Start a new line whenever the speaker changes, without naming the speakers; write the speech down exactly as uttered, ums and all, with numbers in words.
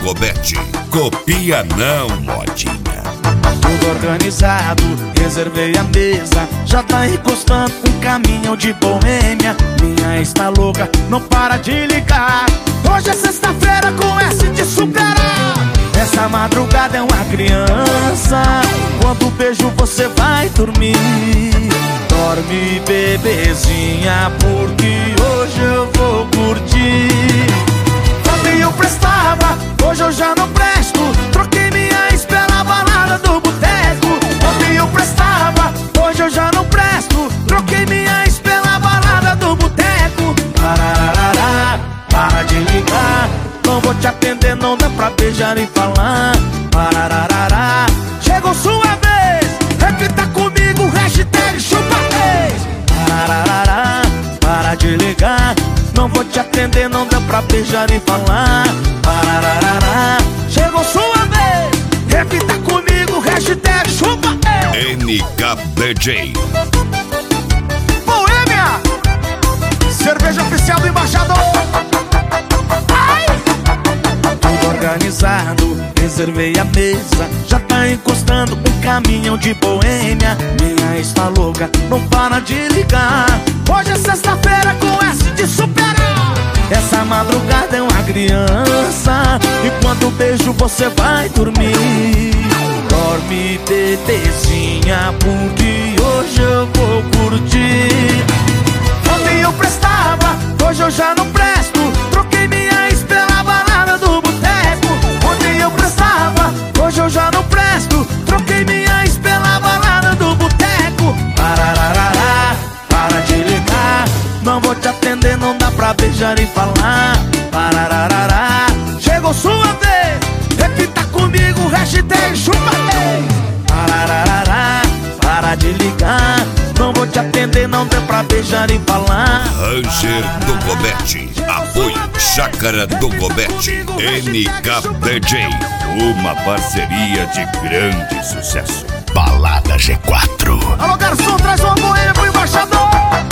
Gobete. Copia não, modinha.
Tudo organizado, reservei a mesa. Já tá encostando um caminhão de boêmia. Minha ex tá louca, não para de ligar. Hoje é sexta-feira com S de superar. Essa madrugada é uma criança. Quando beijo você vai dormir. Dorme, bebezinha, porque hoje eu vou curtir. Ontem eu prestava, hoje eu já não presto. Troquei minha ex pela balada do boteco. Ontem eu prestava, hoje eu já não presto. Troquei minha ex pela balada do boteco. Parararará, para de ligar. Não vou te atender, não dá pra beijar e falar. Parararará, chegou sua vez. Repita comigo, hashtag chupa três. Parararará, para de ligar. Não vou te atender, não dá pra beijar e falar. Parararará, chegou sua vez. Repita comigo, hashtag chupa três.
N K D J
Boêmia, cerveja oficial do embaixador. Tudo organizado, reservei a mesa. Já tá encostando um caminhão de boêmia. Minha ex tá louca, não para de ligar. Hoje é sexta-feira com S de superar. Essa madrugada é uma criança. E quando beijo você vai dormir. Dorme, bebezinha, porque hoje eu vou curtir. Ontem eu prestava, hoje eu já não presto. Troquei minha ex pela balada do boteco. Ontem eu prestava, hoje eu já não presto. Troquei minha ex pela balada do boteco. Parararará, para de ligar. Não vou te atender, não dá pra beijar e falar. Parararará, chegou sua vez. Repita comigo, hashtag chupa três. Parararará, para de ligar. Não vou te atender, não dá pra beijar e falar.
Ranger do Gobete. Apoio Chácara do Gobete. N K D J. Uma parceria de grande sucesso. Balada G quatro.
Alô, garçom, traz uma boêmia pro embaixador.